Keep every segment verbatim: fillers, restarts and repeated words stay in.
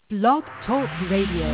Blog Talk Radio.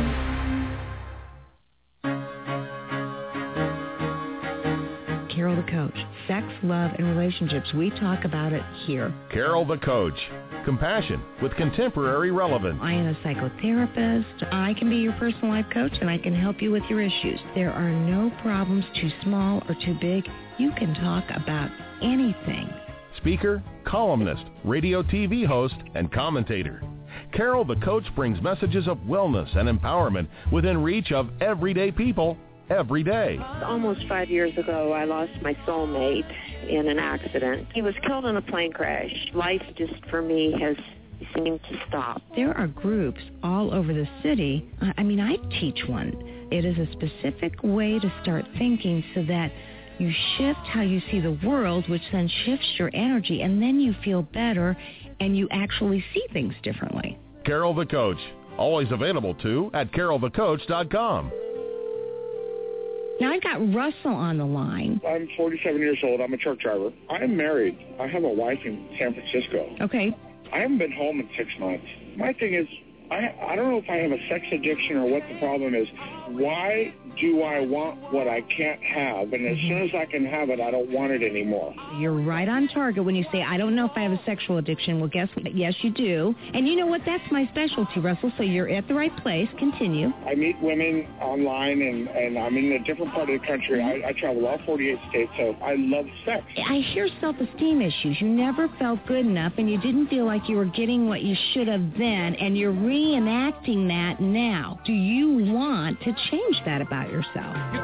Carol the Coach. Sex, love, and relationships. We talk about it here. Carol the Coach. Compassion with contemporary relevance. I am a psychotherapist. I can be your personal life coach, and I can help you with your issues. There are no problems too small or too big. You can talk about anything. Speaker, columnist, radio T V host, and commentator. Carol the Coach brings messages of wellness and empowerment within reach of everyday people every day. Almost five years ago, I lost my soulmate in an accident. He was killed in a plane crash. Life just, for me, has seemed to stop. There are groups all over the city. I mean, I teach one. It is a specific way to start thinking so that you shift how you see the world, which then shifts your energy, and then you feel better, and you actually see things differently. Carol the Coach, always available too at carol the coach dot com. Now, I've got Russell on the line. I'm forty-seven years old. I'm a truck driver. I'm married. I have a wife in San Francisco. Okay. I haven't been home in six months. My thing is, I I don't know if I have a sex addiction or what the problem is. Why do I want what I can't have? And as soon as I can have it, I don't want it anymore. You're right on target when you say, I don't know if I have a sexual addiction. Well, guess what? Yes, you do. And you know what? That's my specialty, Russell, so you're at the right place. Continue. I meet women online, and, and I'm in a different part of the country. I, I travel all forty-eight states, so I love sex. I hear self-esteem issues. You never felt good enough, and you didn't feel like you were getting what you should have then, and you're reenacting that now. Do you want to change that about yourself? I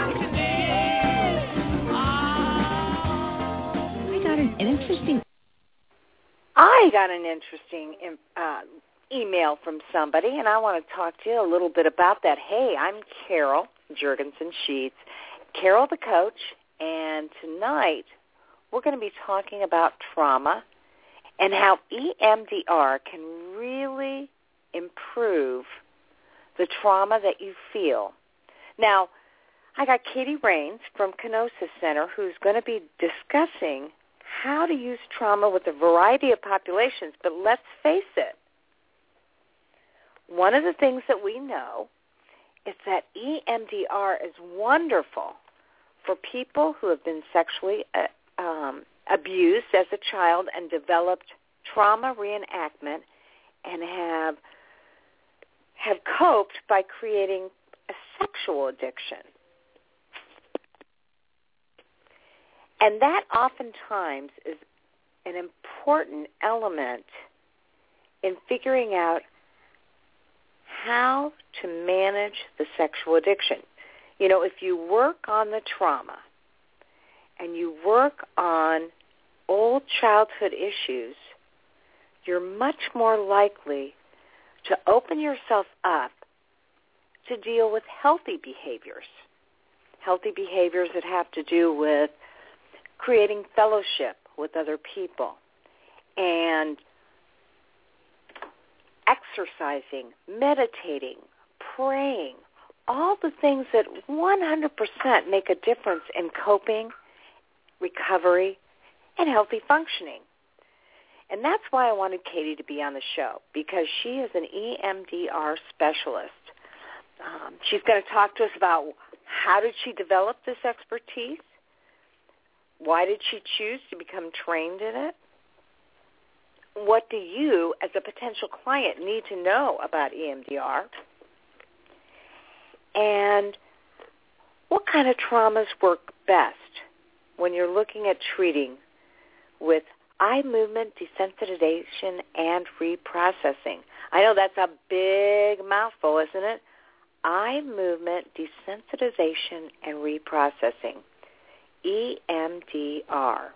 got an, an interesting... I got an interesting uh, email from somebody, and I want to talk to you a little bit about that. Hey, I'm Carol Juergensen-Sheets, Carol the Coach, and tonight we're going to be talking about trauma and how E M D R can really improve the trauma that you feel. Now, I got Katie Rains from Kenosis Center who's going to be discussing how to use trauma with a variety of populations. But let's face it, one of the things that we know is that E M D R is wonderful for people who have been sexually uh, um, abused as a child and developed trauma reenactment and have have coped by creating a sexual addiction. And that oftentimes is an important element in figuring out how to manage the sexual addiction. You know, if you work on the trauma and you work on old childhood issues, you're much more likely to open yourself up to deal with healthy behaviors, healthy behaviors that have to do with creating fellowship with other people and exercising, meditating, praying, all the things that one hundred percent make a difference in coping, recovery, and healthy functioning. And that's why I wanted Katie to be on the show, because she is an E M D R specialist. Um, she's going to talk to us about how did she develop this expertise, why did she choose to become trained in it, what do you, as a potential client, need to know about E M D R, and what kind of traumas work best when you're looking at treating with eye movement desensitization and reprocessing. I know that's a big mouthful, isn't it? Eye movement desensitization and reprocessing, E M D R.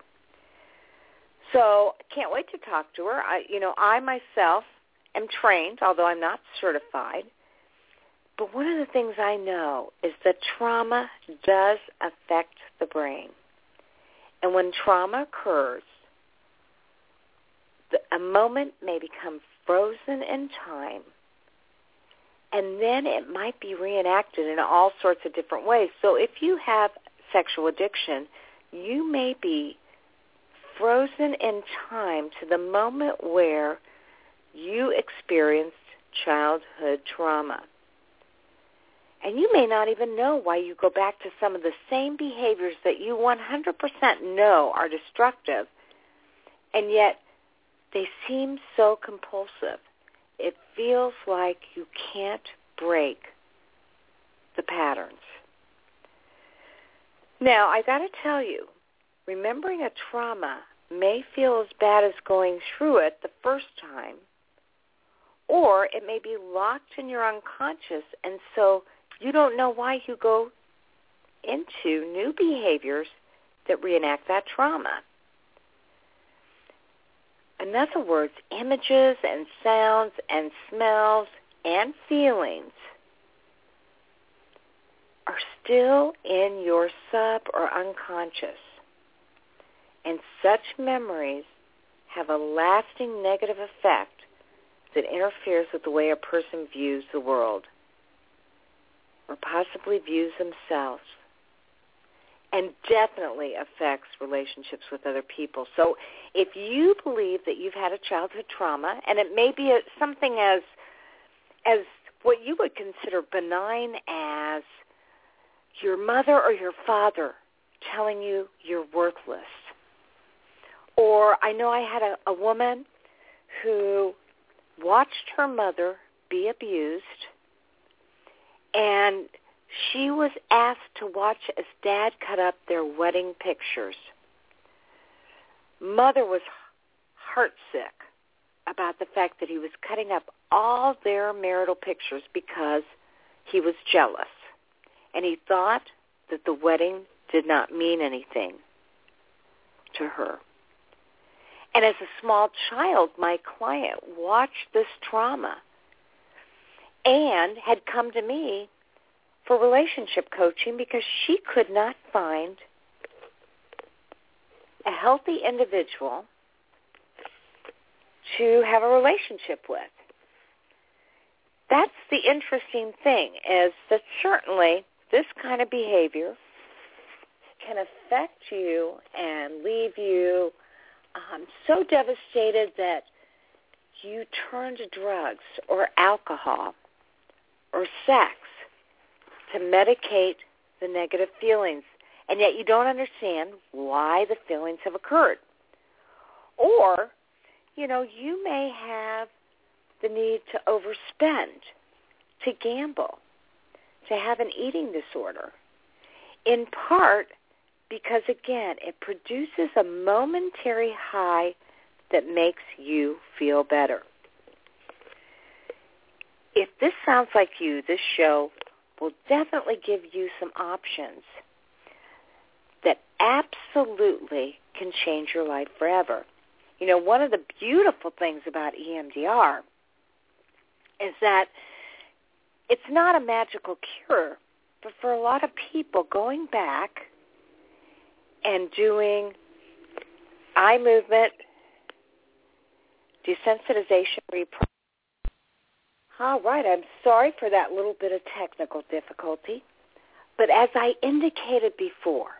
So I can't wait to talk to her. I, you know, I myself am trained, although I'm not certified. But one of the things I know is that trauma does affect the brain. And when trauma occurs, the, a moment may become frozen in time, and then it might be reenacted in all sorts of different ways. So if you have sexual addiction, you may be frozen in time to the moment where you experienced childhood trauma. And you may not even know why you go back to some of the same behaviors that you one hundred percent know are destructive, and yet they seem so compulsive. It feels like you can't break the patterns. Now, I got to tell you, remembering a trauma may feel as bad as going through it the first time, or it may be locked in your unconscious, and so you don't know why you go into new behaviors that reenact that trauma. In other words, images and sounds and smells and feelings are still in your sub or unconscious. And such memories have a lasting negative effect that interferes with the way a person views the world or possibly views themselves, and definitely affects relationships with other people. So if you believe that you've had a childhood trauma, and it may be a, something as as what you would consider benign as your mother or your father telling you you're worthless. Or I know I had a, a woman who watched her mother be abused, and she was asked to watch as Dad cut up their wedding pictures. Mother was heartsick about the fact that he was cutting up all their marital pictures because he was jealous. And he thought that the wedding did not mean anything to her. And as a small child, my client watched this trauma and had come to me for relationship coaching because she could not find a healthy individual to have a relationship with. That's the interesting thing, is that certainly this kind of behavior can affect you and leave you um, so devastated that you turn to drugs or alcohol or sex to medicate the negative feelings, and yet you don't understand why the feelings have occurred. Or, you know, you may have the need to overspend, to gamble, to have an eating disorder, in part because, again, it produces a momentary high that makes you feel better. If this sounds like you, this show will definitely give you some options that absolutely can change your life forever. You know, one of the beautiful things about E M D R is that it's not a magical cure, but for a lot of people, going back and doing eye movement, desensitization, reprocessing. All right, I'm sorry for that little bit of technical difficulty. But as I indicated before,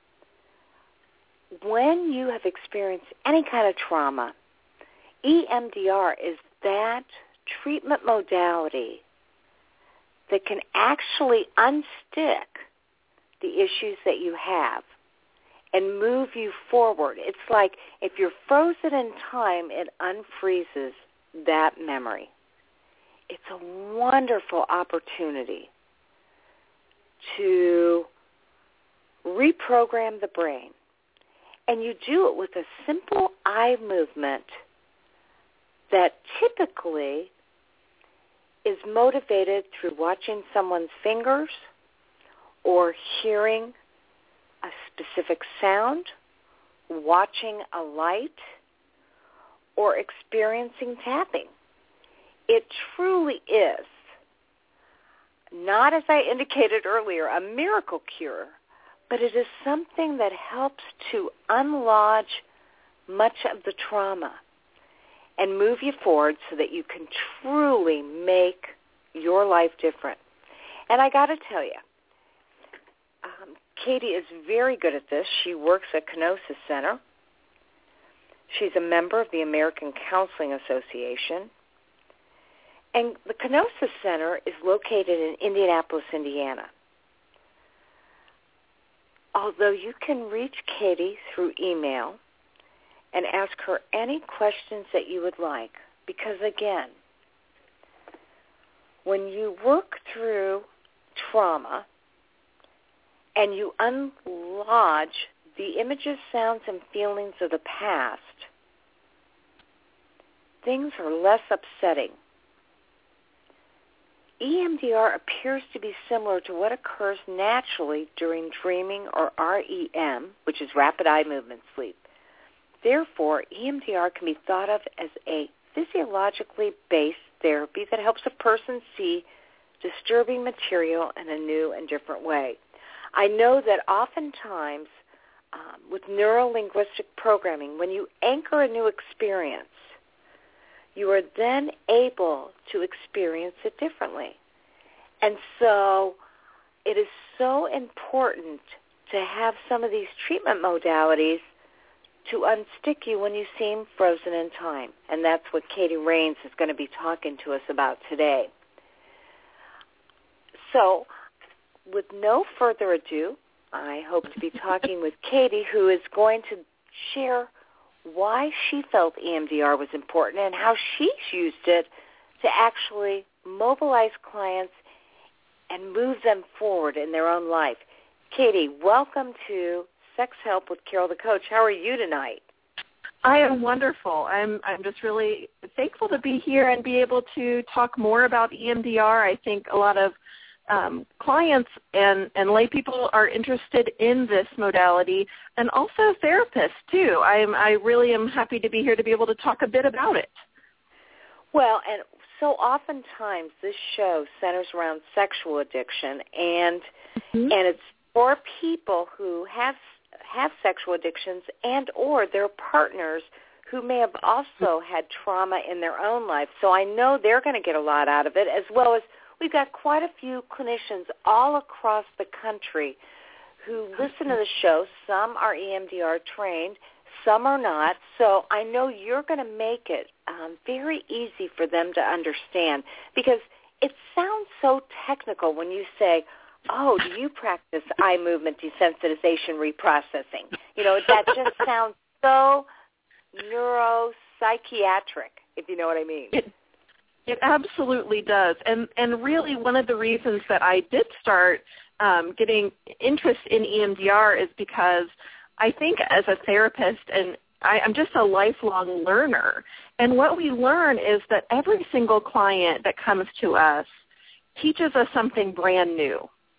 when you have experienced any kind of trauma, E M D R is that treatment modality that can actually unstick the issues that you have and move you forward. It's like if you're frozen in time, it unfreezes that memory. It's a wonderful opportunity to reprogram the brain. And you do it with a simple eye movement that typically is motivated through watching someone's fingers or hearing a specific sound, watching a light, or experiencing tapping. It truly is, not as I indicated earlier, a miracle cure, but it is something that helps to unlodge much of the trauma and move you forward so that you can truly make your life different. And I got to tell you, um, Katie is very good at this. She works at Kenosis Center. She's a member of the American Counseling Association. And the Kenosis Center is located in Indianapolis, Indiana. Although you can reach Katie through email and ask her any questions that you would like, because again, when you work through trauma and you unlodge the images, sounds, and feelings of the past, things are less upsetting. E M D R appears to be similar to what occurs naturally during dreaming or R E M, which is rapid eye movement sleep. Therefore, E M D R can be thought of as a physiologically based therapy that helps a person see disturbing material in a new and different way. I know that oftentimes um, with neuro-linguistic programming, when you anchor a new experience, you are then able to experience it differently. And so it is so important to have some of these treatment modalities to unstick you when you seem frozen in time. And that's what Katie Rains is going to be talking to us about today. So with no further ado, I hope to be talking with Katie, who is going to share why she felt E M D R was important and how she's used it to actually mobilize clients and move them forward in their own life. Katie, welcome to Sex Help with Carol the Coach. How are you tonight? I am wonderful. I'm I'm just really thankful to be here and be able to talk more about E M D R. I think a lot of um, clients and, and lay people are interested in this modality, and also therapists too. I'm I really am happy to be here to be able to talk a bit about it. Well, and so oftentimes this show centers around sexual addiction, and mm-hmm. and it's for people who have have sexual addictions and or their partners who may have also had trauma in their own life. So I know they're going to get a lot out of it, as well as we've got quite a few clinicians all across the country who listen to the show. Some are E M D R trained, some are not. So I know you're going to make it um, very easy for them to understand, because it sounds so technical when you say, oh, do you practice eye movement desensitization reprocessing? You know, that just sounds so neuropsychiatric, if you know what I mean. It, it absolutely does. And and really one of the reasons that I did start um, getting interest in E M D R is because I think as a therapist, and I, I'm just a lifelong learner, and what we learn is that every single client that comes to us teaches us something brand new.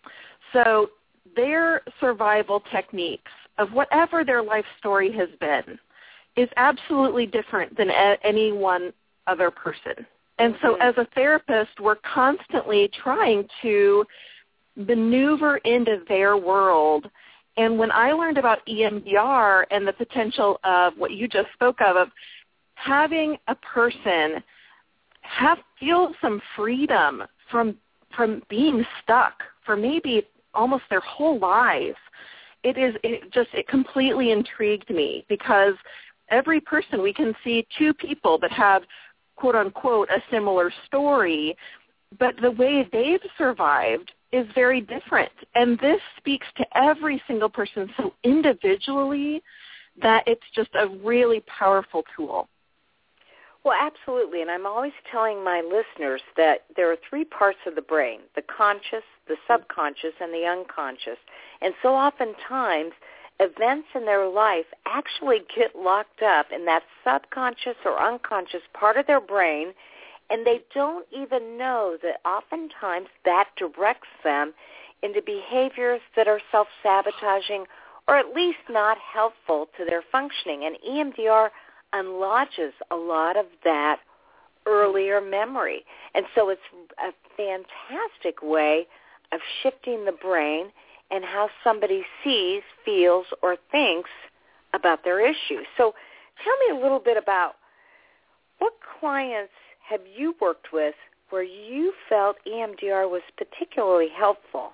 So their survival techniques of whatever their life story has been is absolutely different than a- any one other person. And so as a therapist, we're constantly trying to maneuver into their world. And when I learned about E M D R and the potential of what you just spoke of, of having a person have feel some freedom from from being stuck for maybe almost their whole lives, it is it just it completely intrigued me, because every person, we can see two people that have quote unquote a similar story, but the way they've survived is very different. And this speaks to every single person so individually that it's just a really powerful tool. Well, absolutely. And I'm always telling my listeners that there are three parts of the brain: the conscious, the subconscious, and the unconscious. And so oftentimes events in their life actually get locked up in that subconscious or unconscious part of their brain, and they don't even know that oftentimes that directs them into behaviors that are self-sabotaging or at least not helpful to their functioning. And E M D R unlodges a lot of that earlier memory. And so it's a fantastic way of shifting the brain and how somebody sees, feels, or thinks about their issues. So tell me a little bit about what clients have you worked with where you felt E M D R was particularly helpful?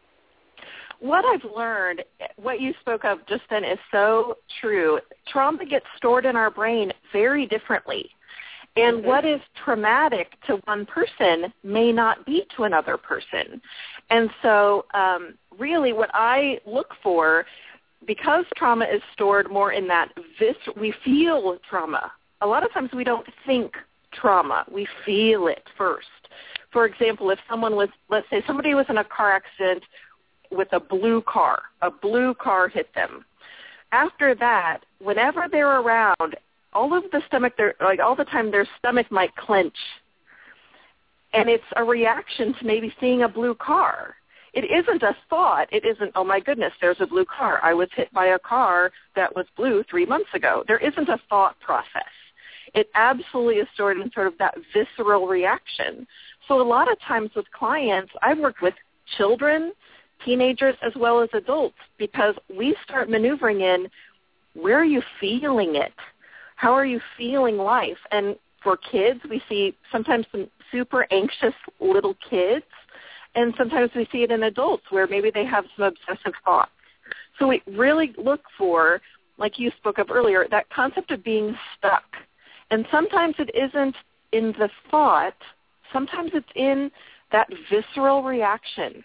What I've learned, what you spoke of just then is so true. Trauma gets stored in our brain very differently. And mm-hmm. what is traumatic to one person may not be to another person. And so um, really what I look for, because trauma is stored more in that vis- we feel trauma. A lot of times we don't think trauma. We feel it first. For example, if someone was, let's say somebody was in a car accident with a blue car, a blue car hit them. After that, whenever they're around, all of the stomach, like all the time, their stomach might clench. And it's a reaction to maybe seeing a blue car. It isn't a thought. It isn't, oh, my goodness, there's a blue car. I was hit by a car that was blue three months ago. There isn't a thought process. It absolutely is stored in sort of that visceral reaction. So a lot of times with clients, I've worked with children, teenagers, as well as adults, because we start maneuvering in, where are you feeling it? How are you feeling life? And for kids, we see sometimes some super anxious little kids, and sometimes we see it in adults where maybe they have some obsessive thoughts. So we really look for, like you spoke of earlier, that concept of being stuck. And sometimes it isn't in the thought. Sometimes it's in that visceral reaction.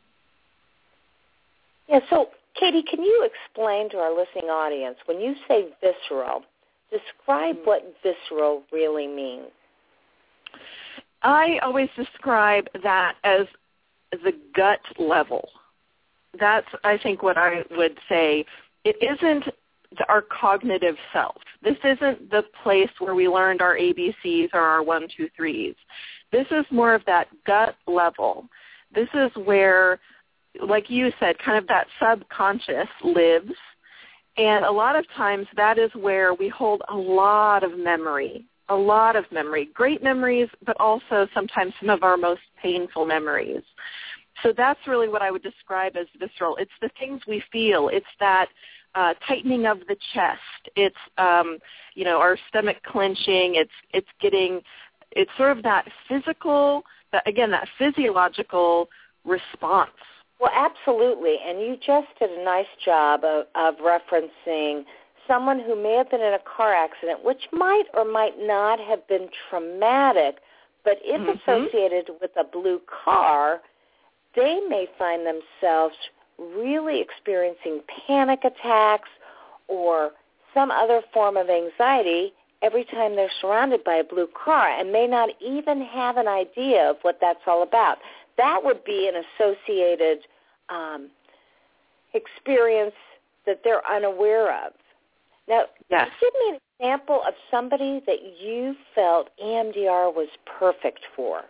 Yeah, so Katie, can you explain to our listening audience, when you say visceral, describe what visceral really means? I always describe that as the gut level. That's, I think, what I would say. It isn't the, our cognitive self. This isn't the place where we learned our A B Cs or our one, two, threes. This is more of that gut level. This is where, like you said, kind of that subconscious lives. And a lot of times that is where we hold a lot of memory, a lot of memory, great memories, but also sometimes some of our most painful memories. So that's really what I would describe as visceral. It's the things we feel. It's that uh, tightening of the chest. It's, um, you know, our stomach clenching. It's it's getting, it's sort of that physical, that, again, that physiological response. Well, absolutely. And you just did a nice job of, of referencing someone who may have been in a car accident, which might or might not have been traumatic, but if mm-hmm. associated with a blue car, they may find themselves really experiencing panic attacks or some other form of anxiety every time they're surrounded by a blue car and may not even have an idea of what that's all about. That would be an associated um, experience that they're unaware of. Now, yes. give me an example of somebody that you felt E M D R was perfect for.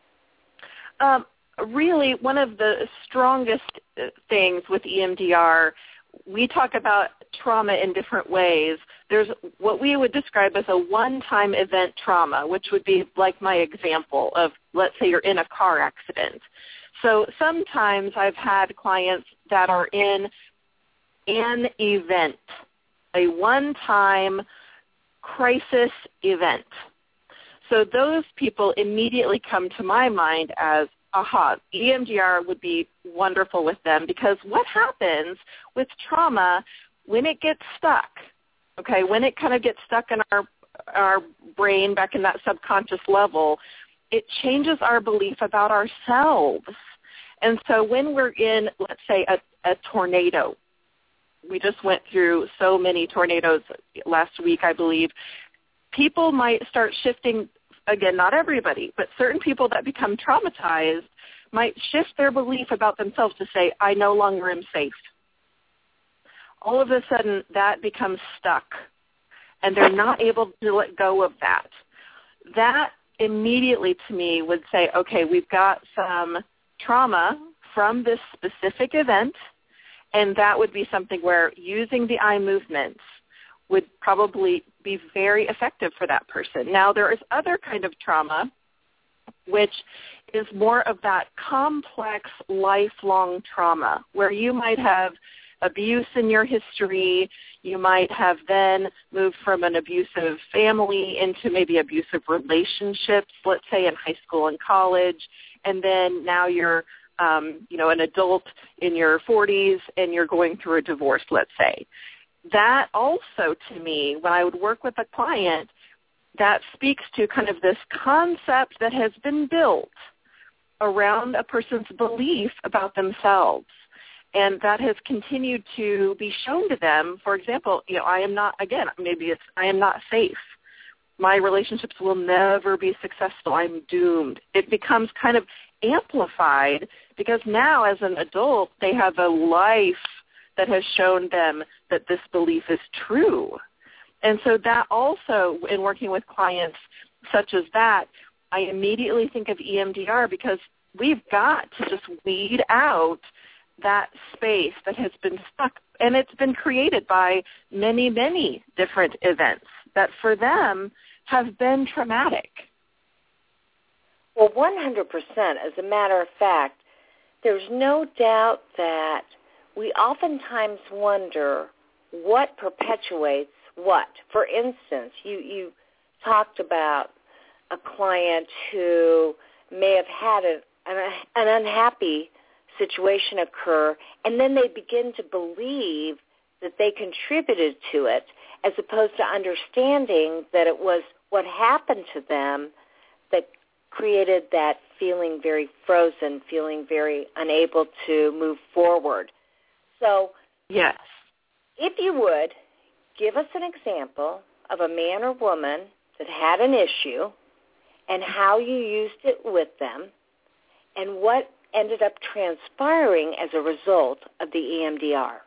Um, really, one of the strongest things with E M D R, we talk about trauma in different ways. There's what we would describe as a one-time event trauma, which would be like my example of, let's say you're in a car accident. So sometimes I've had clients that are in an event, a one-time crisis event. So those people immediately come to my mind as, aha, E M D R would be wonderful with them, because what happens with trauma when it gets stuck, okay, when it kind of gets stuck in our our brain back in that subconscious level, it changes our belief about ourselves. And so when we're in, let's say, a, a tornado, we just went through so many tornadoes last week, I believe, people might start shifting, again, not everybody, but certain people that become traumatized might shift their belief about themselves to say, I no longer am safe. All of a sudden, that becomes stuck, and they're not able to let go of that. That immediately, to me, would say, okay, we've got some trauma from this specific event, and that would be something where using the eye movements would probably be very effective for that person. Now, there is other kind of trauma, which is more of that complex lifelong trauma, where you might have abuse in your history. You might have then moved from an abusive family into maybe abusive relationships, let's say in high school and college, and then now you're, um, you know, an adult in your forties and you're going through a divorce, let's say. That also, to me, when I would work with a client, that speaks to kind of this concept that has been built around a person's belief about themselves. And that has continued to be shown to them. For example, you know, I am not, again, maybe it's, I am not safe. My relationships will never be successful. I'm doomed. It becomes kind of amplified because now as an adult, they have a life that has shown them that this belief is true. And so that also, in working with clients such as that, I immediately think of E M D R because we've got to just weed out that space that has been stuck, and it's been created by many, many different events that for them have been traumatic. Well, one hundred percent. As a matter of fact, there's no doubt that we oftentimes wonder what perpetuates what. For instance, you, you talked about a client who may have had a, an, an unhappy situation occur, and then they begin to believe that they contributed to it, as opposed to understanding that it was what happened to them that created that feeling very frozen, feeling very unable to move forward. So, yes, if you would, give us an example of a man or woman that had an issue and how you used it with them and what ended up transpiring as a result of the E M D R.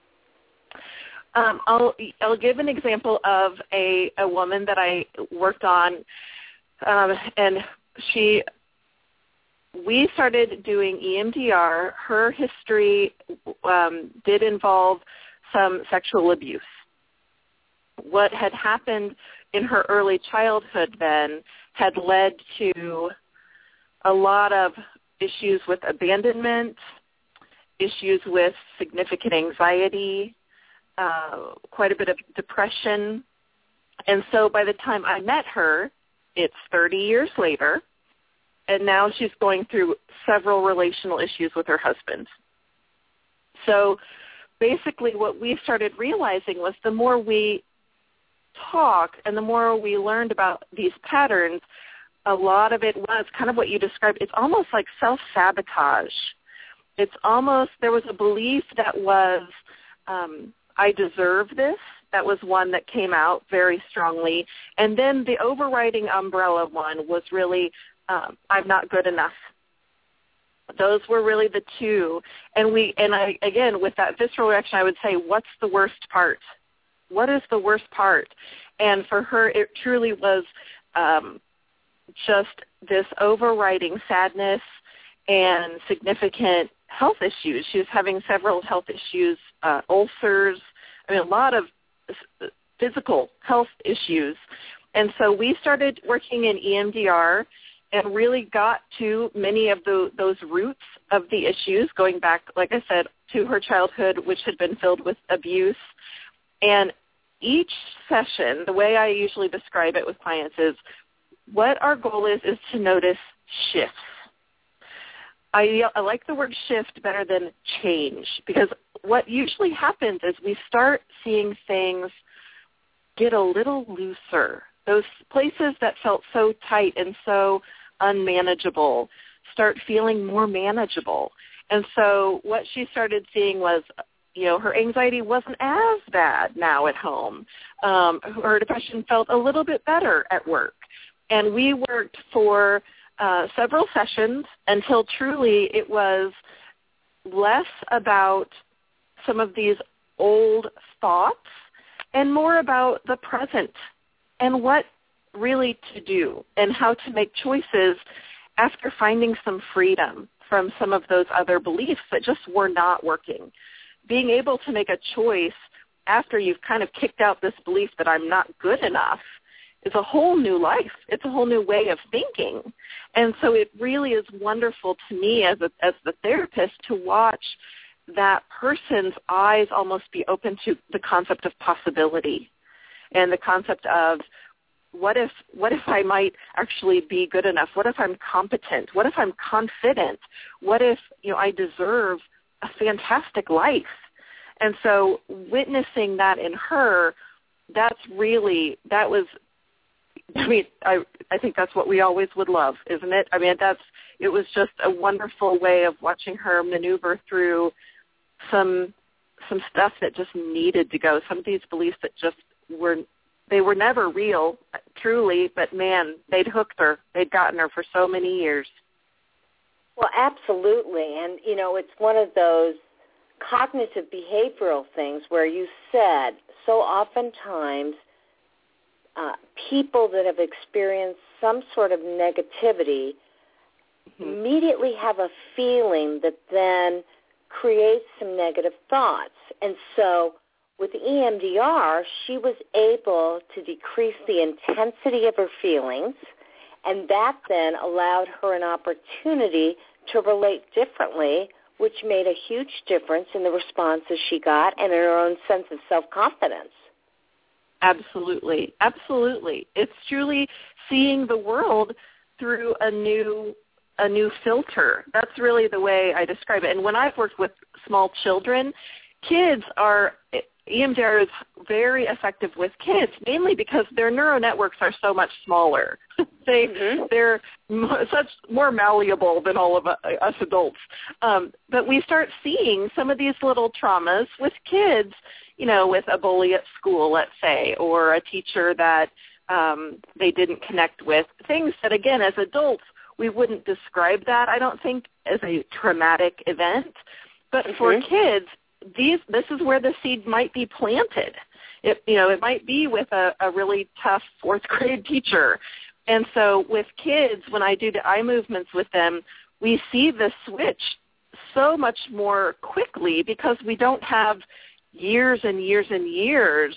Um, I'll I'll give an example of a, a woman that I worked on, um, and she we started doing E M D R. Her history um, did involve some sexual abuse. What had happened in her early childhood then had led to a lot of issues with abandonment, issues with significant anxiety, uh, quite a bit of depression. And so by the time I met her, it's thirty years later, and now she's going through several relational issues with her husband. So basically what we started realizing was the more we talked and the more we learned about these patterns, a lot of it was kind of what you described. It's almost like self-sabotage. It's almost, there was a belief that was, um, I deserve this. That was one that came out very strongly. And then the overriding umbrella one was really, um, I'm not good enough. Those were really the two. And we, and I, again, with that visceral reaction, I would say, what's the worst part? What is the worst part? And for her, it truly was, um, just this overriding sadness and significant health issues. She was having several health issues, uh, ulcers, I mean, a lot of physical health issues. And so we started working in E M D R and really got to many of the, those roots of the issues, going back, like I said, to her childhood, which had been filled with abuse. And each session, the way I usually describe it with clients is, what our goal is is to notice shifts. I, I like the word shift better than change, because what usually happens is we start seeing things get a little looser. Those places that felt so tight and so unmanageable start feeling more manageable. And so what she started seeing was, you know, her anxiety wasn't as bad now at home. Um, her depression felt a little bit better at work. And we worked for uh, several sessions until truly it was less about some of these old thoughts and more about the present and what really to do and how to make choices after finding some freedom from some of those other beliefs that just were not working. Being able to make a choice after you've kind of kicked out this belief that I'm not good enough is a whole new life. It's a whole new way of thinking. And so it really is wonderful to me as a, as the therapist to watch that person's eyes almost be open to the concept of possibility and the concept of what if what if I might actually be good enough? What if I'm competent? What if I'm confident? What if, you know, I deserve a fantastic life? And so witnessing that in her, that's really, that was I mean, I I think that's what we always would love, isn't it? I mean, that's it was just a wonderful way of watching her maneuver through some some stuff that just needed to go. Some of these beliefs that just were they were never real, truly, but man, they'd hooked her. They'd gotten her for so many years. Well, absolutely, and you know, it's one of those cognitive behavioral things where you said so oftentimes uh, people that have experienced some sort of negativity mm-hmm. immediately have a feeling that then creates some negative thoughts. And so with E M D R, she was able to decrease the intensity of her feelings, and that then allowed her an opportunity to relate differently, which made a huge difference in the responses she got and in her own sense of self-confidence. Absolutely. Absolutely. It's truly seeing the world through a new a new filter. That's really the way I describe it. And when I've worked with small children, kids are, E M D R is very effective with kids, mainly because their neural networks are so much smaller. they, mm-hmm. They're such more malleable than all of us adults. Um, but we start seeing some of these little traumas with kids, you know, with a bully at school, let's say, or a teacher that um, they didn't connect with, things that, again, as adults, we wouldn't describe that, I don't think, as a traumatic event. But mm-hmm. for kids, these this is where the seed might be planted. It, you know, it might be with a, a really tough fourth grade teacher. And so with kids, when I do the eye movements with them, we see the switch so much more quickly because we don't have years and years and years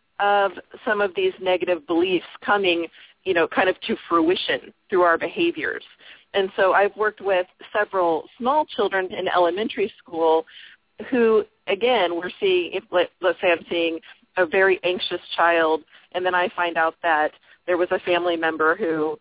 of some of these negative beliefs coming, you know, kind of to fruition through our behaviors. And so I've worked with several small children in elementary school who, again, we're seeing, if let, let's say I'm seeing a very anxious child, and then I find out that there was a family member who,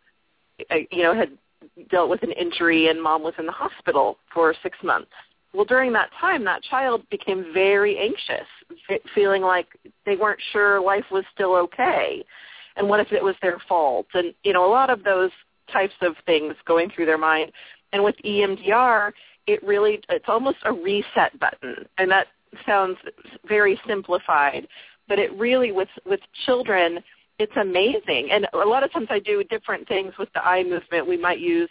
you know, had dealt with an injury and mom was in the hospital for six months. Well, during that time, that child became very anxious, feeling like they weren't sure life was still okay. And what if it was their fault? And, you know, a lot of those types of things going through their mind. And with E M D R, it really, it's almost a reset button. And that sounds very simplified. But it really, with, with children, it's amazing. And a lot of times I do different things with the eye movement. We might use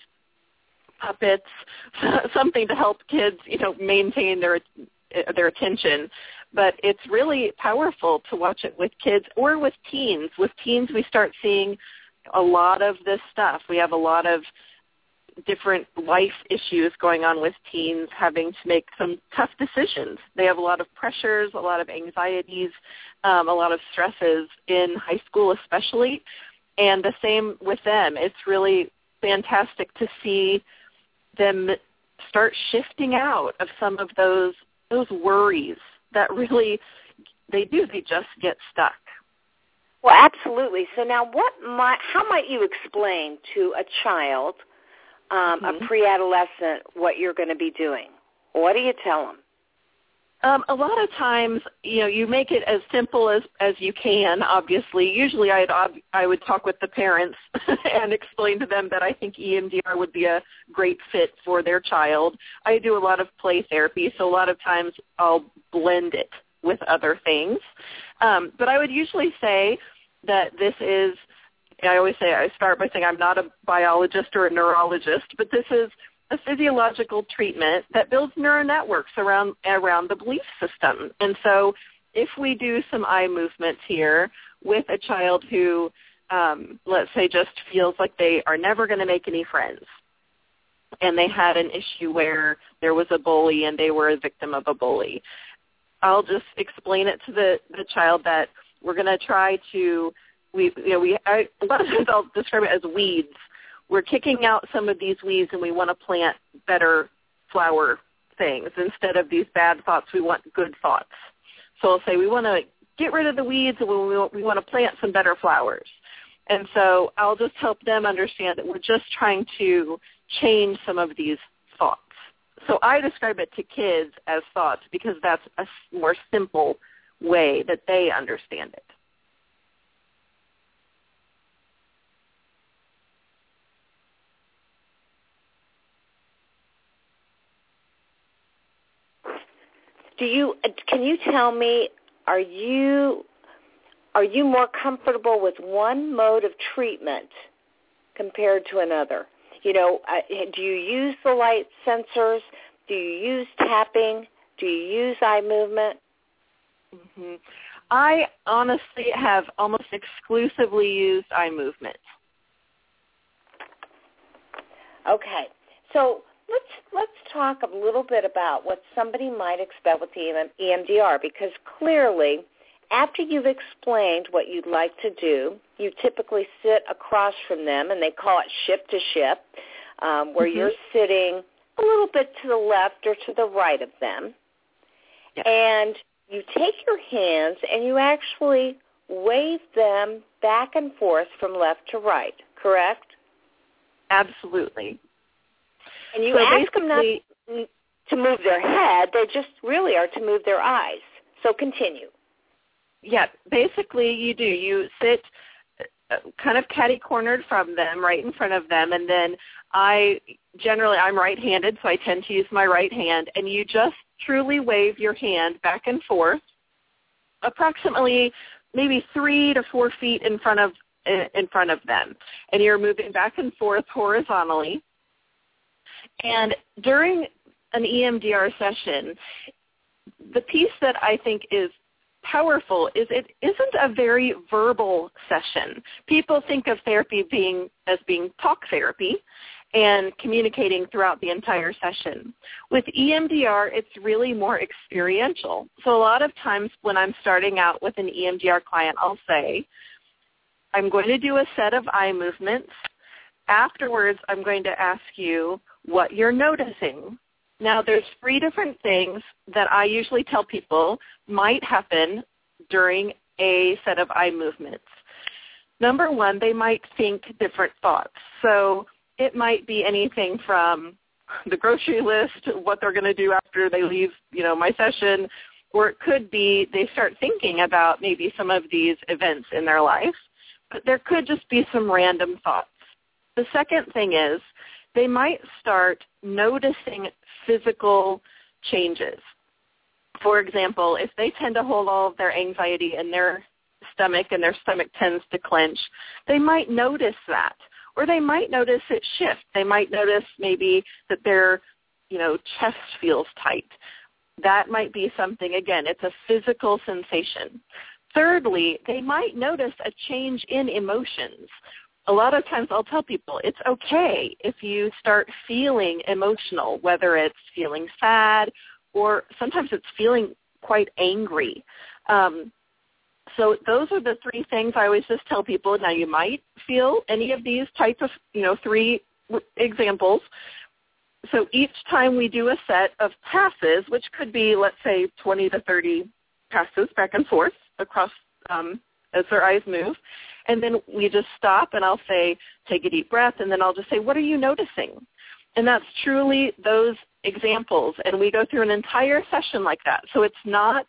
puppets, something to help kids, you know, maintain their their attention. But it's really powerful to watch it with kids or with teens. With teens, we start seeing a lot of this stuff. We have a lot of different life issues going on with teens having to make some tough decisions. They have a lot of pressures, a lot of anxieties, um, a lot of stresses in high school especially. And the same with them. It's really fantastic to see them start shifting out of some of those those worries that really they do. They just get stuck. Well, absolutely. So now what might, how might you explain to a child, um, mm-hmm. a pre-adolescent, what you're going to be doing? What do you tell them? Um, a lot of times, you know, you make it as simple as, as you can, obviously. Usually I'd, I would talk with the parents and explain to them that I think E M D R would be a great fit for their child. I do a lot of play therapy, so a lot of times I'll blend it with other things. Um, but I would usually say that this is, I always say, I start by saying I'm not a biologist or a neurologist, but this is a physiological treatment that builds neural networks around around the belief system. And so if we do some eye movements here with a child who, um, let's say, just feels like they are never going to make any friends, and they had an issue where there was a bully and they were a victim of a bully, I'll just explain it to the, the child that we're going to try to, we, you know, we, I, a lot of times I'll describe it as weeds. We're kicking out some of these weeds and we want to plant better flower things. Instead of these bad thoughts, we want good thoughts. So I'll say we want to get rid of the weeds and we, we want to plant some better flowers. And so I'll just help them understand that we're just trying to change some of these thoughts. So I describe it to kids as thoughts because that's a more simple way that they understand it. do you can you tell me, are you are you more comfortable with one mode of treatment compared to another? You know, do you use the light sensors? Do you use tapping? Do you use eye movement? Mm-hmm. I honestly have almost exclusively used eye movement. Okay, so let's let's talk a little bit about what somebody might expect with the E M D R, because clearly, after you've explained what you'd like to do, you typically sit across from them, and they call it ship to ship, um, where mm-hmm. you're sitting a little bit to the left or to the right of them, yeah. and you take your hands and you actually wave them back and forth from left to right, correct? Absolutely. And you so ask them not to move their head. They just really are to move their eyes. So continue. Yeah, basically you do. You sit kind of catty-cornered from them, right in front of them, and then I generally, I'm right-handed, so I tend to use my right hand, and you just truly wave your hand back and forth approximately maybe three to four feet in front of in front of them, and you're moving back and forth horizontally. And during an E M D R session, the piece that I think is powerful is it isn't a very verbal session. People think of therapy being as being talk therapy and communicating throughout the entire session. With E M D R, it's really more experiential. So a lot of times when I'm starting out with an E M D R client, I'll say, I'm going to do a set of eye movements. Afterwards, I'm going to ask you what you're noticing. Now, there's three different things that I usually tell people might happen during a set of eye movements. Number one, they might think different thoughts. So it might be anything from the grocery list, what they're going to do after they leave, you know, my session, or it could be they start thinking about maybe some of these events in their life. But there could just be some random thoughts. The second thing is they might start noticing physical changes. For example, if they tend to hold all of their anxiety in their stomach and their stomach tends to clench, they might notice that. Or they might notice it shift. They might notice maybe that their, you know, chest feels tight. That might be something, again, it's a physical sensation. Thirdly, they might notice a change in emotions. A lot of times I'll tell people it's okay if you start feeling emotional, whether it's feeling sad or sometimes it's feeling quite angry. Um, so those are the three things I always just tell people. Now, you might feel any of these types of, you know, three examples. So each time we do a set of passes, which could be, let's say, twenty to thirty passes back and forth across um, as their eyes move. And then we just stop and I'll say, take a deep breath. And then I'll just say, what are you noticing? And that's truly those examples. And we go through an entire session like that. So it's not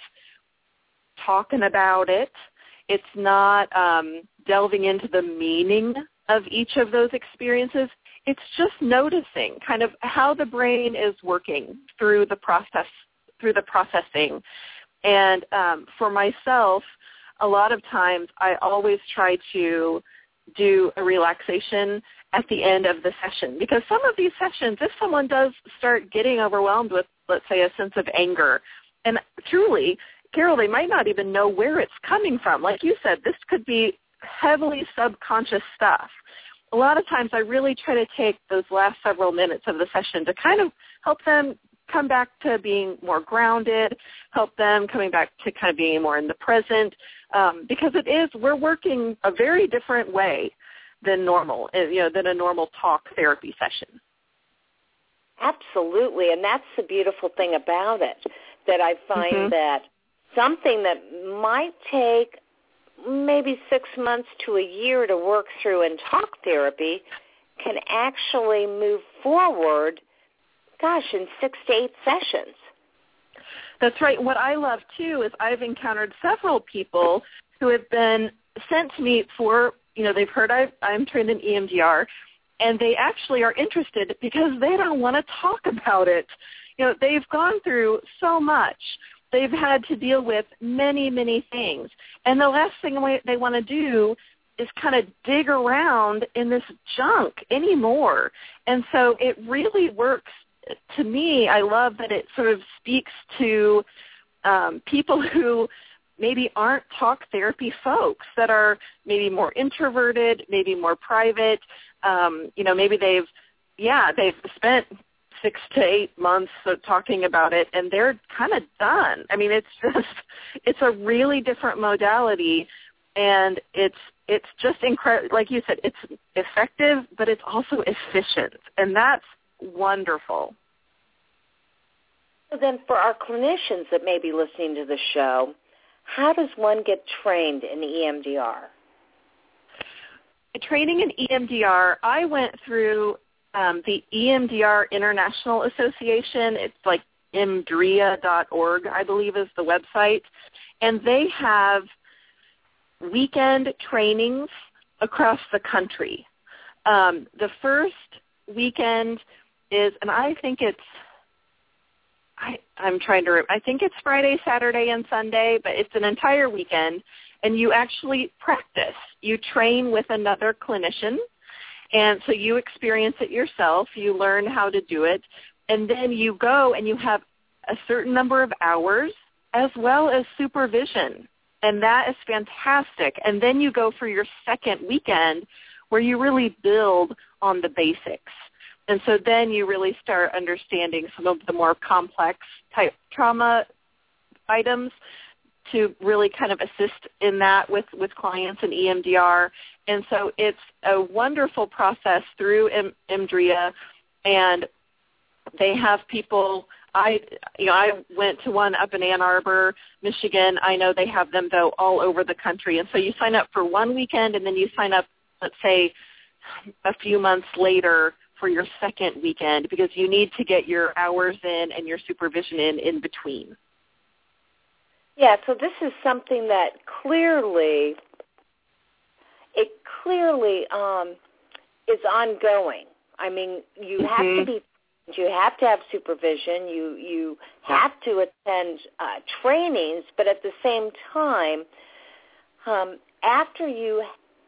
talking about it. It's not um, delving into the meaning of each of those experiences. It's just noticing kind of how the brain is working through the process, through the processing. And um, for myself, a lot of times I always try to do a relaxation at the end of the session, because some of these sessions, if someone does start getting overwhelmed with, let's say, a sense of anger, and truly, Carol, they might not even know where it's coming from. Like you said, this could be heavily subconscious stuff. A lot of times I really try to take those last several minutes of the session to kind of help them come back to being more grounded, help them coming back to kind of being more in the present, um, because it is, we're working a very different way than normal, you know, than a normal talk therapy session. Absolutely, and that's the beautiful thing about it, that I find mm-hmm. that something that might take maybe six months to a year to work through in talk therapy can actually move forward, gosh, in six to eight sessions. That's right. What I love, too, is I've encountered several people who have been sent to me for, you know, they've heard I've, I'm trained in E M D R, and they actually are interested because they don't want to talk about it. You know, they've gone through so much, they've had to deal with many, many things. And the last thing they want to do is kind of dig around in this junk anymore. And so it really works. To me, I love that it sort of speaks to um, people who maybe aren't talk therapy folks, that are maybe more introverted, maybe more private. Um, you know, maybe they've, yeah, they've spent six to eight months of talking about it, and they're kind of done. I mean, it's just, it's a really different modality, and it's it's just incredible. Like you said, it's effective, but it's also efficient, and that's wonderful. So then for our clinicians that may be listening to the show, how does one get trained in E M D R? Training in E M D R, I went through um, the E M D R International Association. It's like E M D R I A dot org, I believe is the website. And they have weekend trainings across the country. Um, the first weekend is, and I think it's, I, I'm trying to, I think it's Friday, Saturday, and Sunday, but it's an entire weekend, and you actually practice. You train with another clinician, and so you experience it yourself. You learn how to do it, and then you go and you have a certain number of hours as well as supervision, and that is fantastic. And then you go for your second weekend where you really build on the basics. And so then you really start understanding some of the more complex type trauma items to really kind of assist in that with, with clients in E M D R. And so it's a wonderful process through E M D R I A, and they have people. I, you know, I went to one up in Ann Arbor, Michigan. I know they have them, though, all over the country. And so you sign up for one weekend, and then you sign up, let's say, a few months later for your second weekend, because you need to get your hours in and your supervision in in between. Yeah, so this is something that clearly, it clearly um, is ongoing. I mean, you mm-hmm. have to be, you have to have supervision, you you have to attend uh, trainings, but at the same time, um, after you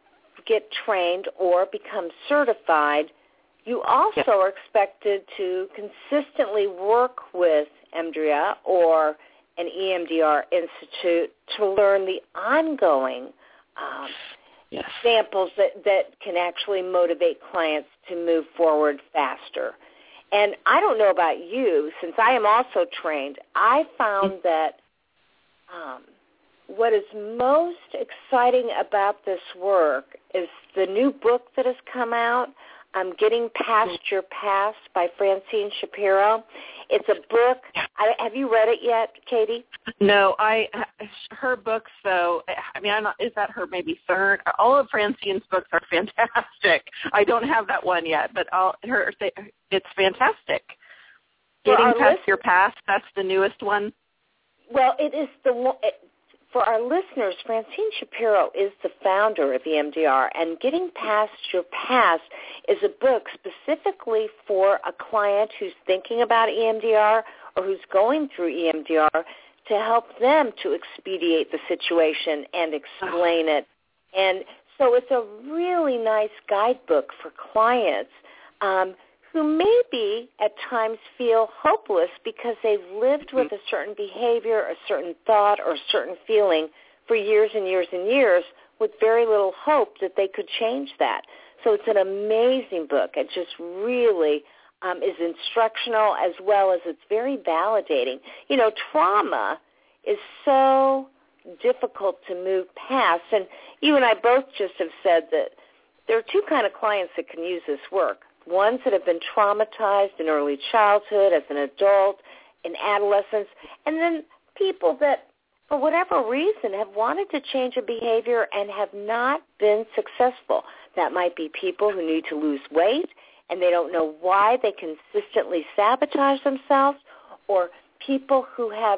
get trained or become certified, you also yep. are expected to consistently work with E M D R I A or an E M D R institute to learn the ongoing um, yes. samples that, that can actually motivate clients to move forward faster. And I don't know about you, since I am also trained, I found that um, what is most exciting about this work is the new book that has come out, um, Getting Past Your Past by Francine Shapiro. It's a book. I, have you read it yet, Katie? No, I. Her books, though. I mean, I'm not, is that her maybe third? All of Francine's books are fantastic. I don't have that one yet, but all her. It's fantastic. Getting Past Your Past. That's the newest one. Well, it is the one. For our listeners, Francine Shapiro is the founder of E M D R, and Getting Past Your Past is a book specifically for a client who's thinking about E M D R or who's going through E M D R to help them to expedite the situation and explain it. And so it's a really nice guidebook for clients um, who maybe at times feel hopeless because they've lived with a certain behavior, a certain thought, or a certain feeling for years and years and years with very little hope that they could change that. So it's an amazing book. It just really um, is instructional as well as it's very validating. You know, trauma is so difficult to move past. And you and I both just have said that there are two kind of clients that can use this work. Ones that have been traumatized in early childhood, as an adult, in adolescence, and then people that, for whatever reason, have wanted to change a behavior and have not been successful. That might be people who need to lose weight, and they don't know why they consistently sabotage themselves, or people who have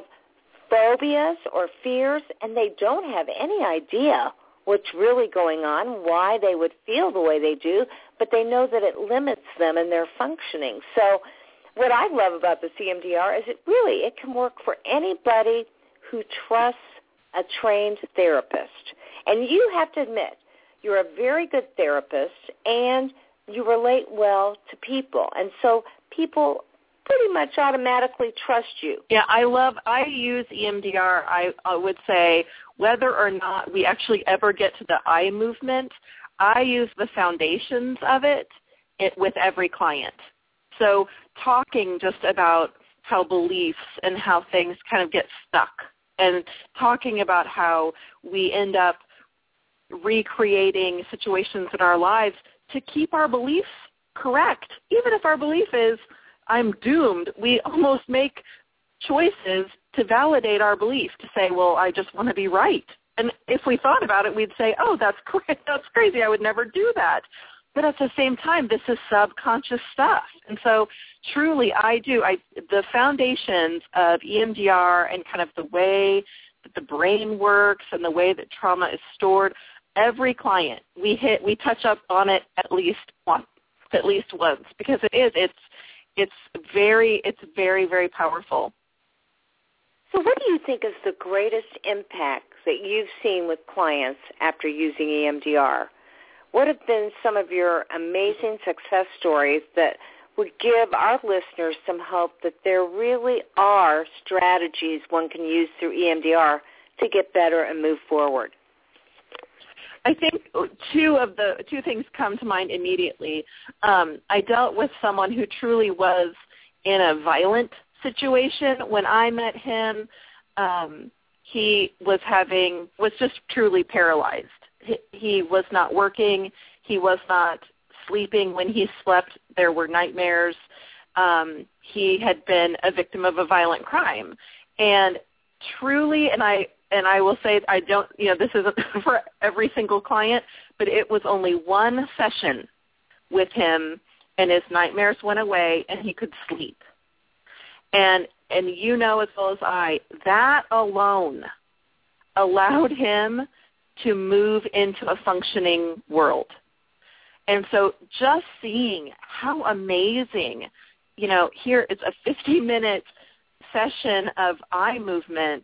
phobias or fears, and they don't have any idea what's really going on, why they would feel the way they do, but they know that it limits them in their functioning. So what I love about the E M D R is it really, it can work for anybody who trusts a trained therapist. And you have to admit, you're a very good therapist, and you relate well to people. And so people pretty much automatically trust you. Yeah, I love, I use E M D R, I, I would say, whether or not we actually ever get to the eye movement, I use the foundations of it, it with every client. So talking just about how beliefs and how things kind of get stuck, and talking about how we end up recreating situations in our lives to keep our beliefs correct. Even if our belief is, I'm doomed, we almost make choices to validate our belief, to say, well, I just want to be right. And if we thought about it, we'd say, oh, that's crazy. That's crazy. I would never do that. But at the same time, this is subconscious stuff. And so truly I do. I, the foundations of E M D R and kind of the way that the brain works and the way that trauma is stored, every client, we hit, we touch up on it at least once, at least once, because it is, it's, it's very, it's very, very powerful. So what do you think is the greatest impact that you've seen with clients after using E M D R? What have been some of your amazing success stories that would give our listeners some hope that there really are strategies one can use through E M D R to get better and move forward? I think two of the two things come to mind immediately. Um, I dealt with someone who truly was in a violent situation. When I met him, um, he was having was just truly paralyzed. He, he was not working. He was not sleeping. When he slept, there were nightmares. Um, he had been a victim of a violent crime, and truly, and I. And I will say, I don't, you know, this isn't for every single client, but it was only one session with him, and his nightmares went away, and he could sleep. And and you know as well as I, that alone allowed him to move into a functioning world. And so just seeing how amazing, you know, here it's a fifty-minute session of eye movement,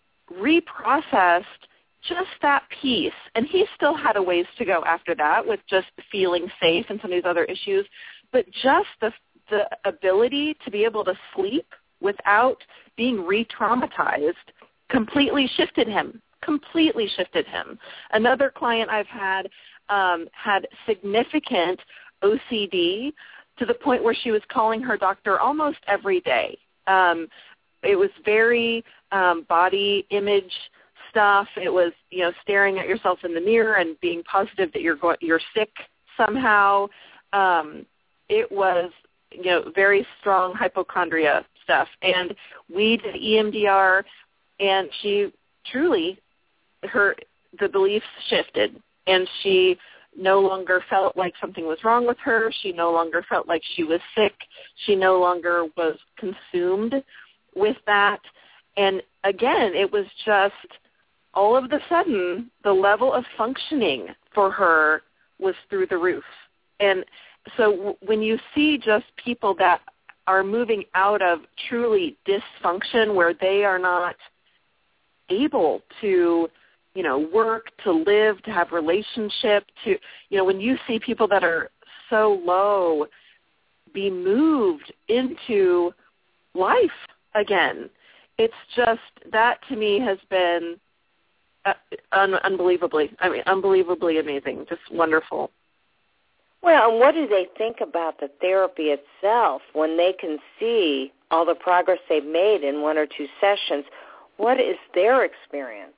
reprocessed just that piece. And he still had a ways to go after that with just feeling safe and some of these other issues. But just the the ability to be able to sleep without being re-traumatized completely shifted him, completely shifted him. Another client I've had um, had significant O C D to the point where she was calling her doctor almost every day. Um, it was very um, body image stuff. It was, you know, staring at yourself in the mirror and being positive that you're go- you're sick somehow. Um, it was, you know, very strong hypochondria stuff. And we did E M D R, and she truly, her the beliefs shifted, and she no longer felt like something was wrong with her. She no longer felt like she was sick. She no longer was consumed with that. And again, it was just all of a sudden the level of functioning for her was through the roof. And so w- when you see just people that are moving out of truly dysfunction where they are not able to, you know, work, to live, to have relationship, to, you know, when you see people that are so low be moved into life again, it's just, that to me has been uh, un- unbelievably, I mean, unbelievably amazing, just wonderful. Well, and what do they think about the therapy itself when they can see all the progress they've made in one or two sessions? What is their experience?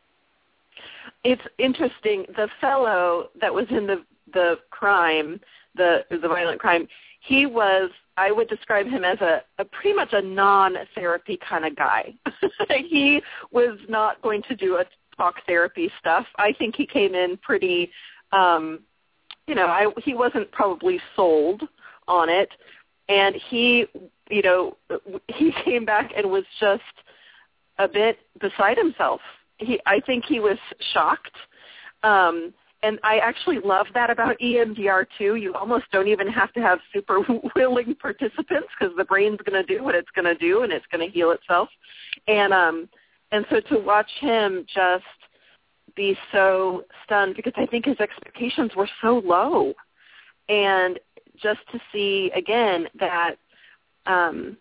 It's interesting. The fellow that was in the the crime, the the violent crime, he was, I would describe him as a, a pretty much a non-therapy kind of guy. He was not going to do a talk therapy stuff. I think he came in pretty, um, you know, I, he wasn't probably sold on it. And he, you know, he came back and was just a bit beside himself. He, I think he was shocked. Um, and I actually love that about E M D R too. You almost don't even have to have super willing participants because the brain's going to do what it's going to do, and it's going to heal itself. And um, And so to watch him just be so stunned, because I think his expectations were so low, and just to see again that um,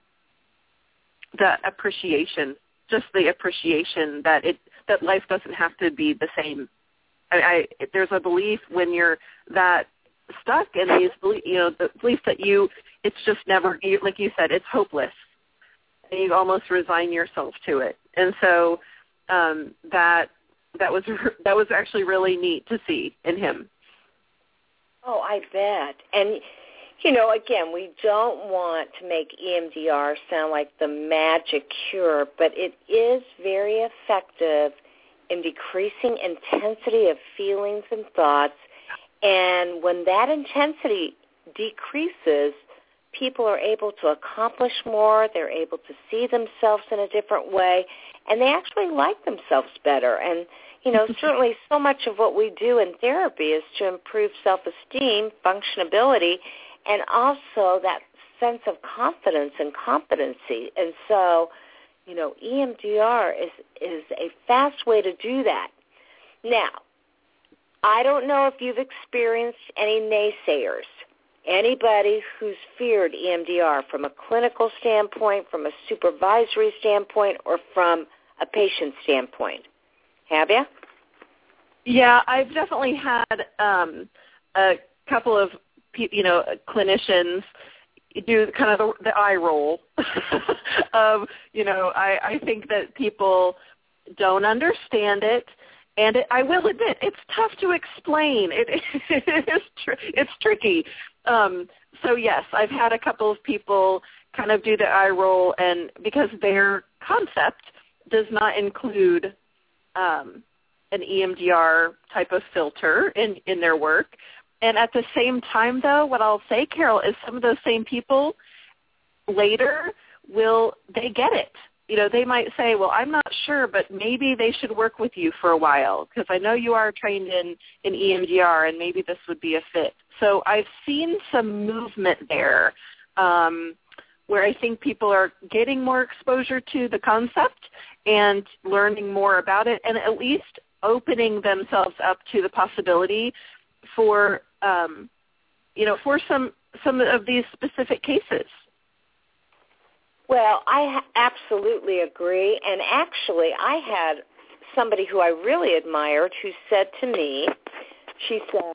that appreciation, just the appreciation that it that life doesn't have to be the same. I, I there's a belief when you're that stuck in these, you know, the belief that you it's just never, like you said, it's hopeless, and you almost resign yourself to it. And so um, that that was that was actually really neat to see in him. Oh, I bet. And, you know, again, we don't want to make E M D R sound like the magic cure, but it is very effective in decreasing intensity of feelings and thoughts. And when that intensity decreases, people are able to accomplish more. They're able to see themselves in a different way, and they actually like themselves better. And, you know, certainly so much of what we do in therapy is to improve self-esteem, functionability, and also that sense of confidence and competency. And so, you know, E M D R is, is a fast way to do that. Now, I don't know if you've experienced any naysayers, anybody who's feared E M D R from a clinical standpoint, from a supervisory standpoint, or from a patient standpoint. Have you? Yeah, I've definitely had um, a couple of, you know, clinicians do kind of the, the eye roll of, you know, I, I think that people don't understand it. And it, I will admit, it's tough to explain. It, it is tr- it's tricky. Um, so, yes, I've had a couple of people kind of do the eye roll, and because their concept does not include um, an E M D R type of filter in, in their work. And at the same time, though, what I'll say, Carol, is some of those same people later will, they get it. You know, they might say, well, I'm not sure, but maybe they should work with you for a while because I know you are trained in, in E M D R and maybe this would be a fit. So I've seen some movement there um, where I think people are getting more exposure to the concept and learning more about it, and at least opening themselves up to the possibility for, um, you know, for some some of these specific cases. Well, I absolutely agree. And actually, I had somebody who I really admired who said to me, she said,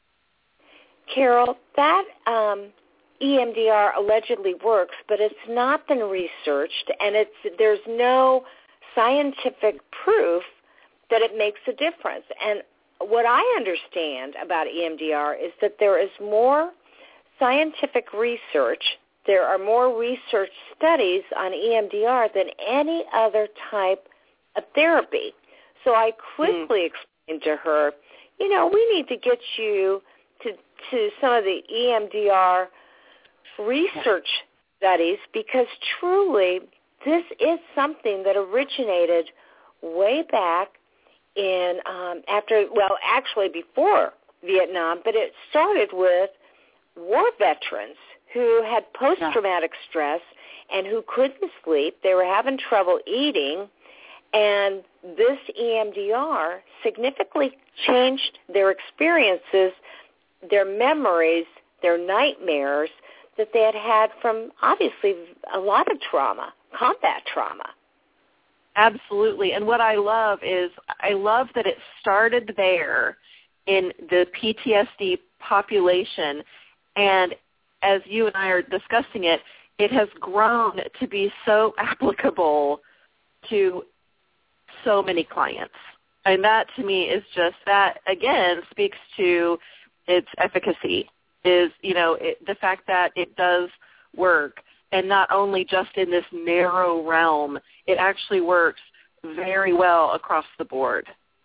Carol, that um, E M D R allegedly works, but it's not been researched, and it's there's no scientific proof that it makes a difference. And what I understand about E M D R is that there is more scientific research, there are more research studies on E M D R than any other type of therapy. So I quickly mm. explained to her, you know, we need to get you to, to some of the E M D R research studies because truly this is something that originated way back in um, after, well, actually before Vietnam, but it started with war veterans who had post-traumatic stress and who couldn't sleep. They were having trouble eating, and this E M D R significantly changed their experiences, their memories, their nightmares that they had had from, obviously, a lot of trauma, combat trauma. Absolutely. And what I love is I love that it started there in the P T S D population, and as you and I are discussing it, it has grown to be so applicable to so many clients. And that, to me, is just that, again, speaks to its efficacy, is, you know, it, the fact that it does work, and not only just in this narrow realm, it actually works very well across the board.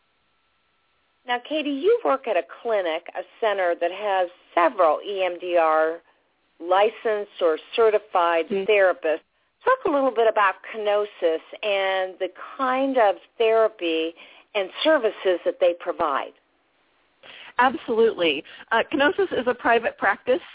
Now, Katie, you work at a clinic, a center that has several E M D R licensed or certified mm-hmm. therapists. Talk a little bit about Kenosis and the kind of therapy and services that they provide. Absolutely. Uh, Kenosis is a private practice,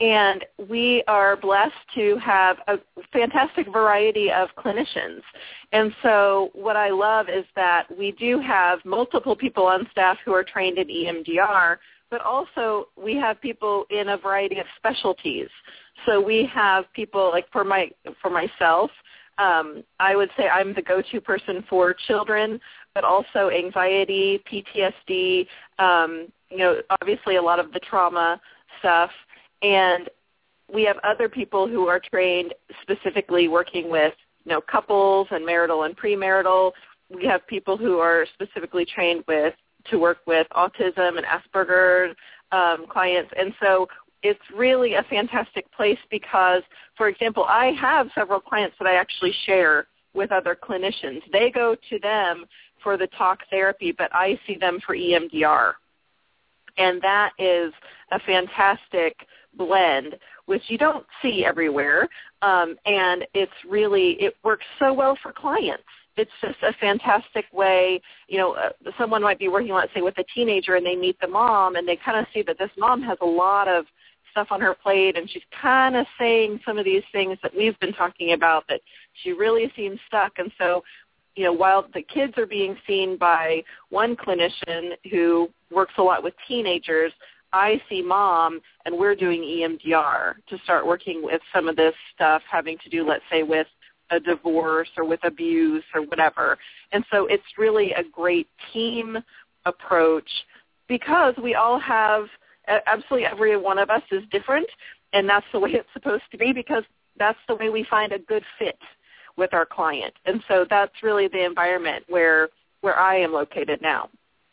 And we are blessed to have a fantastic variety of clinicians. And so what I love is that we do have multiple people on staff who are trained in E M D R, but also we have people in a variety of specialties. So we have people, like for my for myself, um, I would say I'm the go-to person for children, but also anxiety, P T S D, um, you know, obviously a lot of the trauma stuff. And we have other people who are trained specifically working with, you know, couples and marital and premarital. We have people who are specifically trained with to work with autism and Asperger um, clients. And so it's really a fantastic place because, for example, I have several clients that I actually share with other clinicians. They go to them for the talk therapy, but I see them for E M D R. And that is a fantastic blend, which you don't see everywhere. Um, and it's really, it works so well for clients. It's just a fantastic way, you know, uh, someone might be working, let's say, with a teenager and they meet the mom and they kind of see that this mom has a lot of stuff on her plate and she's kind of saying some of these things that we've been talking about, that she really seems stuck. And so, you know, while the kids are being seen by one clinician who works a lot with teenagers, I see mom, and we're doing E M D R to start working with some of this stuff having to do, let's say, with a divorce or with abuse or whatever. And so it's really a great team approach because we all have, absolutely every one of us is different, and that's the way it's supposed to be because that's the way we find a good fit with our client. And so that's really the environment where where I am located now.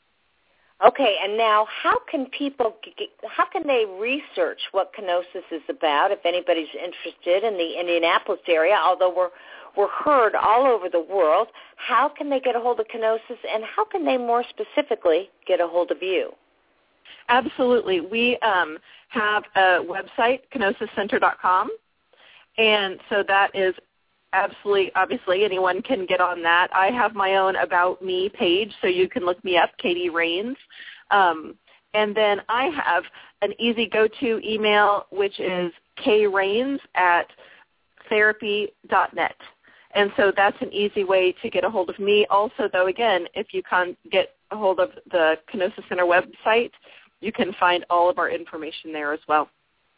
Okay, and now how can people, how can they research what Kenosis is about if anybody's interested in the Indianapolis area, although we're, we're heard all over the world? How can they get a hold of Kenosis, and how can they more specifically get a hold of you? Absolutely. We um, have a website, kenosis center dot com, and so that is absolutely, obviously, anyone can get on that. I have my own About Me page, so you can look me up, Katie Rains. Um, and then I have an easy go-to email, which is krains at therapy dot net. And so that's an easy way to get a hold of me. Also, though, again, if you can get a hold of the Kenosis Center website, you can find all of our information there as well.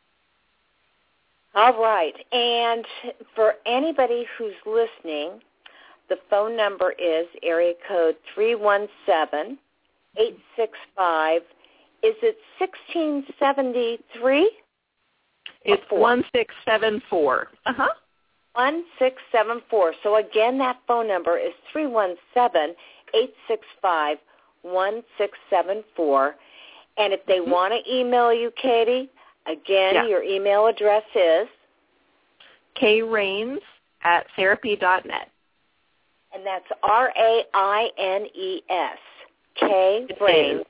All right. And for anybody who's listening, the phone number is area code three one seven, eight six five. Is it sixteen seventy-three? It's one six seven four. Uh-huh. one six seven four. So, again, that phone number is three one seven, eight six five, one six seven four. And if they mm-hmm. want to email you, Katie, again, yeah. your email address is? krains at therapy dot net. And that's R A I N E S. K Rains.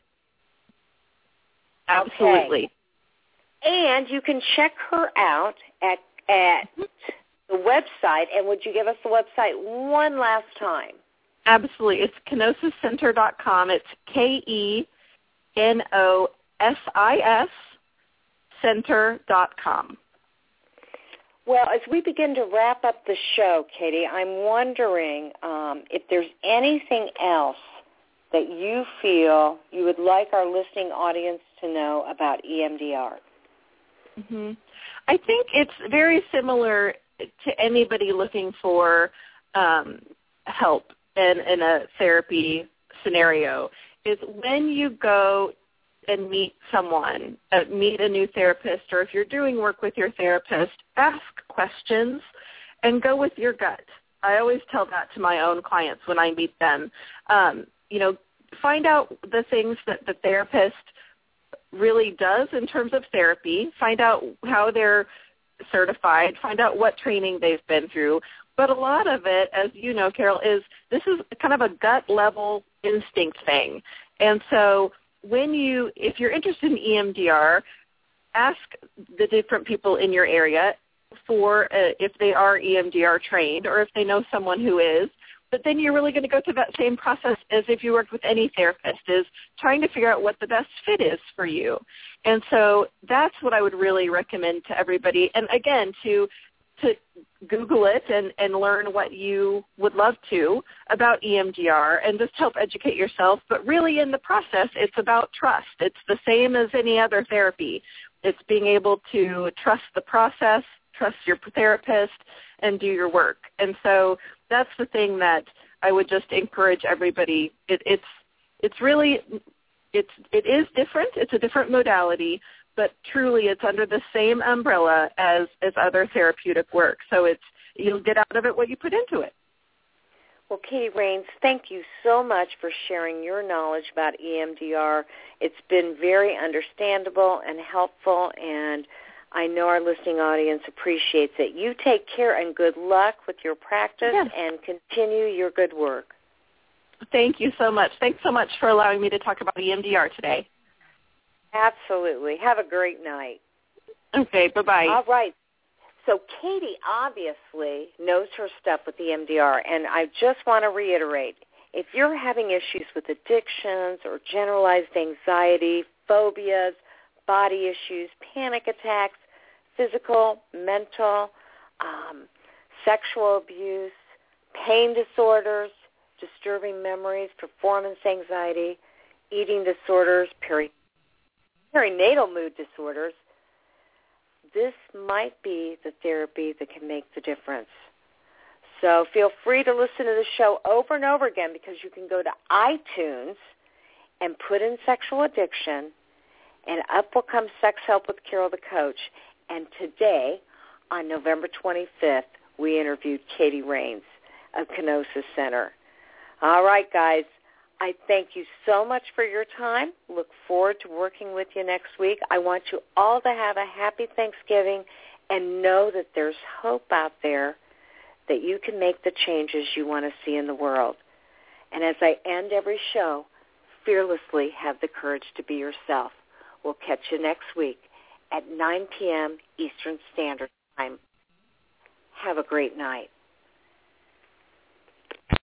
Absolutely. Okay. And you can check her out at at the website. And would you give us the website one last time? Absolutely. It's kenosis center dot com. It's K E N O S I S center dot com. Well, as we begin to wrap up the show, Katie, I'm wondering um, if there's anything else that you feel you would like our listening audience to know about E M D R. Mm-hmm. I think it's very similar to anybody looking for um, help in, in a therapy scenario. Is when you go and meet someone, uh, meet a new therapist, or if you're doing work with your therapist, ask questions and go with your gut. I always tell that to my own clients when I meet them. Um, you know, find out the things that the therapist really does in terms of therapy. Find out how they're certified. Find out what training they've been through. But a lot of it, as you know, Carol, is this is kind of a gut-level instinct thing. And so when you, if you're interested in E M D R, ask the different people in your area for uh, if they are E M D R trained or if they know someone who is, but then you're really going to go through that same process as if you worked with any therapist, is trying to figure out what the best fit is for you. And so that's what I would really recommend to everybody. And again, to to Google it and, and learn what you would love to about E M D R and just help educate yourself. But really in the process, it's about trust. It's the same as any other therapy. It's being able to trust the process, trust your therapist, and do your work. And so that's the thing that I would just encourage everybody. It, it's it's really, it's it is different. It's a different modality, but truly it's under the same umbrella as, as other therapeutic work. So it's you'll get out of it what you put into it. Well, Katie Rains, thank you so much for sharing your knowledge about E M D R. It's been very understandable and helpful, and I know our listening audience appreciates it. You take care and good luck with your practice yes. and continue your good work. Thank you so much. Thanks so much for allowing me to talk about E M D R today. Absolutely. Have a great night. Okay, bye-bye. All right. So Katie obviously knows her stuff with E M D R, and I just want to reiterate, if you're having issues with addictions or generalized anxiety, phobias, body issues, panic attacks, physical, mental, um, sexual abuse, pain disorders, disturbing memories, performance anxiety, eating disorders, peri- perinatal mood disorders, this might be the therapy that can make the difference. So feel free to listen to the show over and over again, because you can go to iTunes and put in sexual addiction, and up will come Sex Help with Carol the Coach. And today, on November twenty-fifth, we interviewed Katie Rains of Kenosis Center. All right, guys. I thank you so much for your time. Look forward to working with you next week. I want you all to have a happy Thanksgiving and know that there's hope out there, that you can make the changes you want to see in the world. And as I end every show, fearlessly have the courage to be yourself. We'll catch you next week at nine p.m. Eastern Standard Time. Have a great night.